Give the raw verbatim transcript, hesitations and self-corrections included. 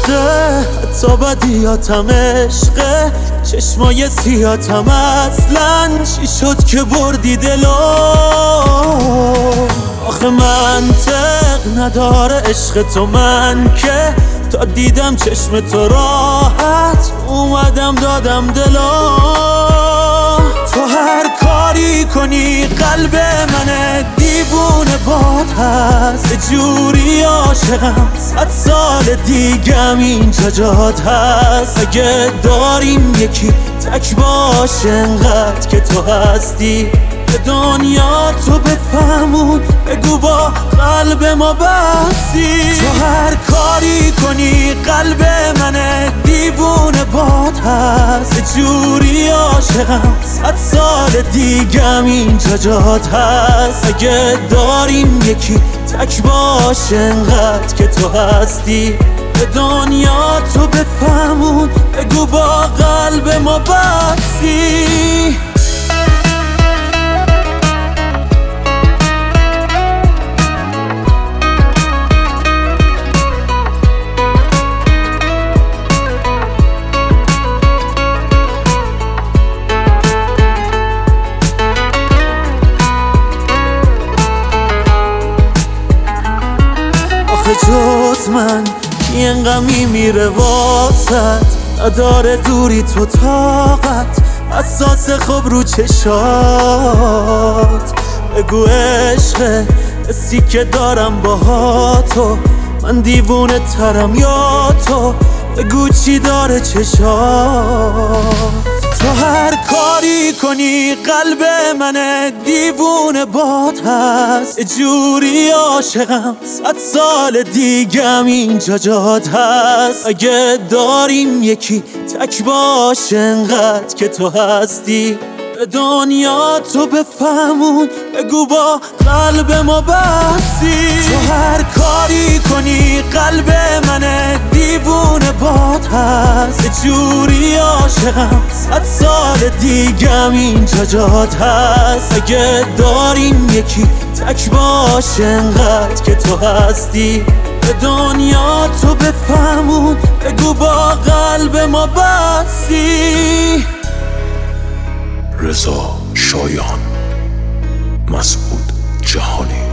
عشقه، حتی بدیاتم عشقه، چشمای سیاتم اصلا چی شد که بردی دلو؟ آخه منطق نداره عشق تو، من که تا دیدم چشم تو راحت اومدم دادم دلو. تو هر کاری کنی قلب من دیوونه باد هست، یه جوری عاشقم صد سال دیگم اینجا جات هست. اگه داریم یکی تک باشه انقدر که تو هستی، به دنیا تو بفهمون بگو با قلب ما بستی. تو هر کاری کنی قلب من دیوونه باد هست، یه جوری عاشقم صد سال دیگم اینجا جات هست. اگه داریم یکی تک باشه انقدر که تو هستی، به دنیا تو بفهمون بگو با قلب ما بستی. جز من کی انقدر میمیره واسد، نداره دوری تو طاقت، حساس خوب رو چشات. بگو عشقه حسی که دارم با تو، من دیوونه ترم یا تو؟ بگو چی داره چشات؟ تو هر کاری کنی قلب من دیوونه باد هست، یه جوری عاشقم صد سال دیگم اینجا جات هست. اگه داریم یکی تک باشه انقدر که تو هستی، به دنیا تو بفهمون بگو با قلب ما بستی. تو هر کاری کنی قلب من دیوونه باد هست، یه جوری عاشقم صد سال دیگم اینجا جات هست. اگه داریم یکی تک باشه انقدر که تو هستی، به دنیا تو بفهمون بگو با قلب ما بستی. رضا شایان، مسعود جهانی.